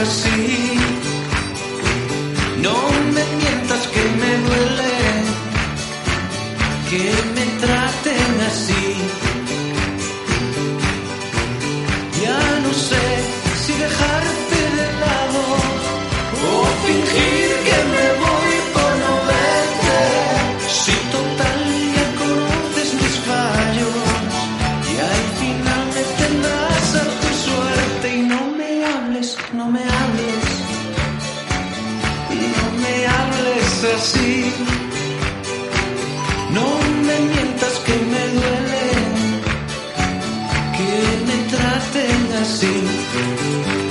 así. No me mientas que me duele que me traten así. Ya no sé si dejarte de lado o fingir que me voy por no verte. Si total ya conoces mis fallos y al final me tendrás a tu suerte. Y no me hables, no me hables, no me hables así. No me mientas que me duele que me traten así.